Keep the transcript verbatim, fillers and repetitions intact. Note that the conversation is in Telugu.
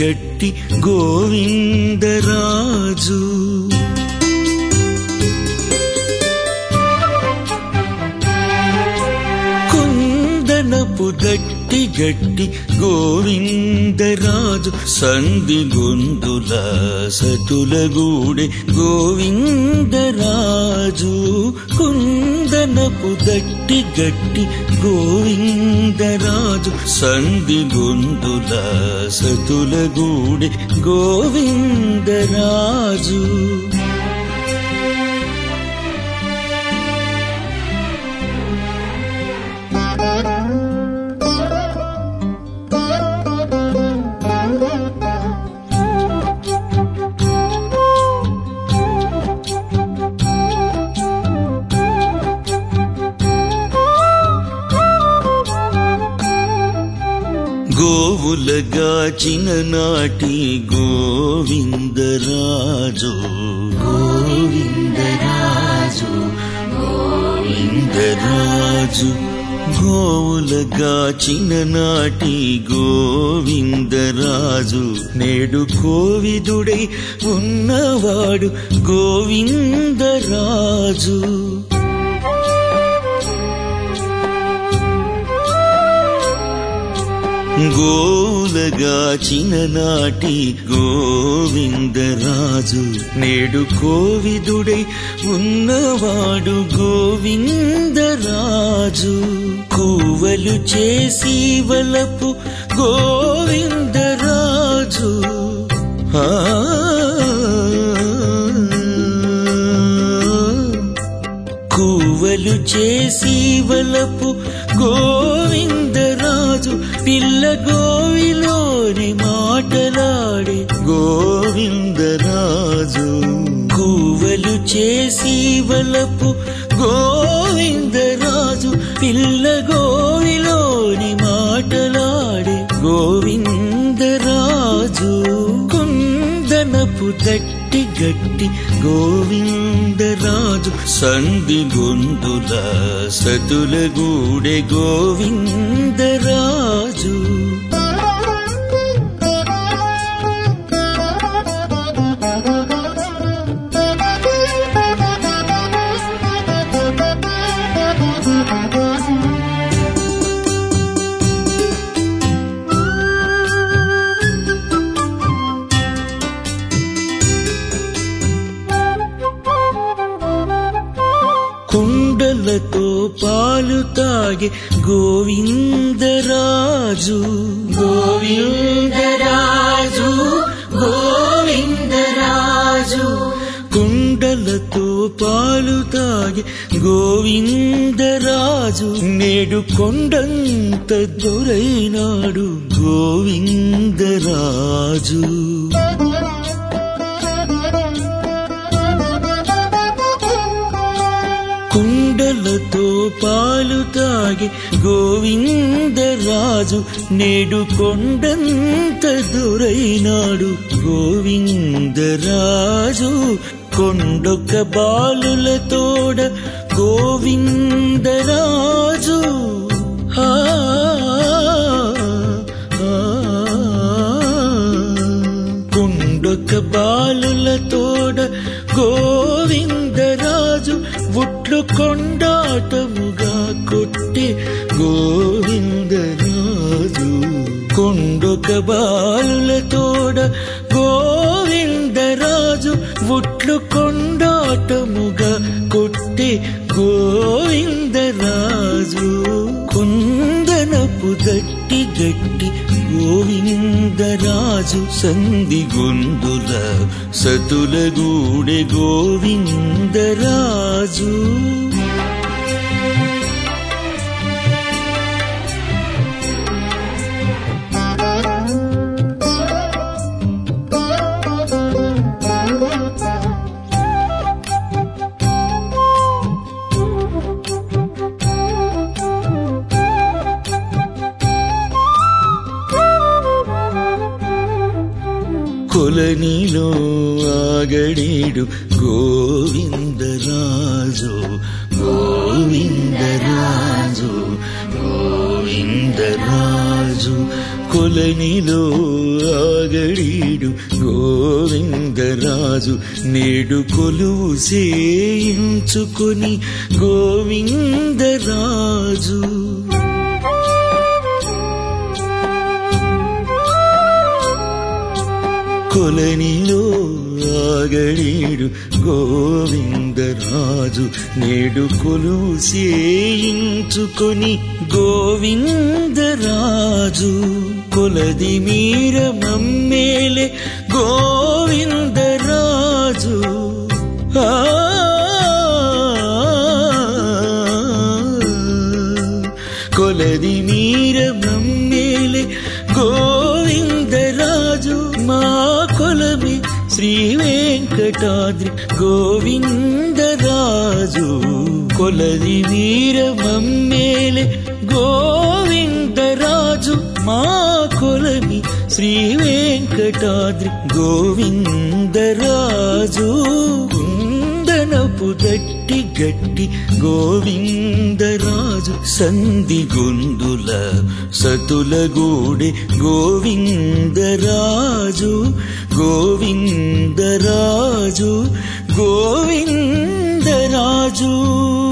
గట్టి గోవిందరాజు కుందనపు గట్టి గట్టి గోవిందరాజు సంధి గొంతుల సతులగూడే గోవిందరాజు కుందనపు గట్టి గట్టి గోవిందరాజు సంధి గొంతుల సతులగూడే గోవిందరాజు గోవులగాచిన నాటి గోవిందరాజు గోవిందరాజు గోవిందరాజు గోవులగాచిన నాటి గోవిందరాజు నేడు కోవిదుడై ఉన్నవాడు గోవిందరాజు గోవులగాచిన నాటి గోవిందరాజు నేడు కోవిదుడై ఉన్నవాడు గోవిందరాజు కూవలు చేసి వలపు గోవిందరాజు ఆ కూవలు చేసి వలపు గోవిందరాజు పిల్ల గోవిలోని మాటలాడే గోవిందరాజు కూవలు చేసి వలపు గోవిందరాజు పిల్ల గోవిలోని మాటలాడే గోవిందరాజు కుందనపు దట్టి గట్టి గోవిందరాజు సంధి గొంతుల సతులగూడే గోవిందరాజు కుండలతో పాలు తాగే గోవిందరాజు గోవిందరాజు గోవిందరాజు కుండలతో పాలు తాగే గోవిందరాజు నేడు కొండంత దొరైనాడు గోవిందరాజు కుండలతో పాలు తాగి గోవిందరాజు నేడు కొండంత దొరైనాడు గోవిందరాజు కొండొక బాలుల తోడ గోవిందరాజు ఆ కొండొక బాలుల తోడ గోవిందరాజు ఉట్లు కొండాటముగా కొట్టి గోవిందరాజు కొండొక బాలుల తోడ గోవిందరాజు ఉట్లు కొండాటముగా కొట్టి గోవిందరాజు కుందనపు దట్టి గట్టి గోవిందరాజు సంధి గొంతుల సతులగూడే గోవిందరాజు కొలనిలో ఆగడేడు గోవిందరాజు గోవిందరాజు గోవిందరాజు కొలనిలో ఆగడీడు గోవిందరాజు నేడు కొలువు చేయించుకొని గోవిందరాజు కొలనిలో ఆగడీడు గోవిందరాజు నేడు కొలువు చేయించుకొని గోవిందరాజు కొలది మీర మమ్మేలే గోవిందరాజు ఆ కొలది మీర మమ్మేలే గోవిందరాజు మా కొలమి శ్రీ వెంకటాద్రి గోవిందరాజు కొలది వీర మమ్మేలే గోవిందరాజు మా కొలమి శ్రీ వెంకటాద్రి గోవిందరాజు కుందనపు దట్టి గట్టి గోవిందరాజు సంధి గొందుల సతుల గూడె గోవిందరాజు గోవిందరాజు గోవిందరాజు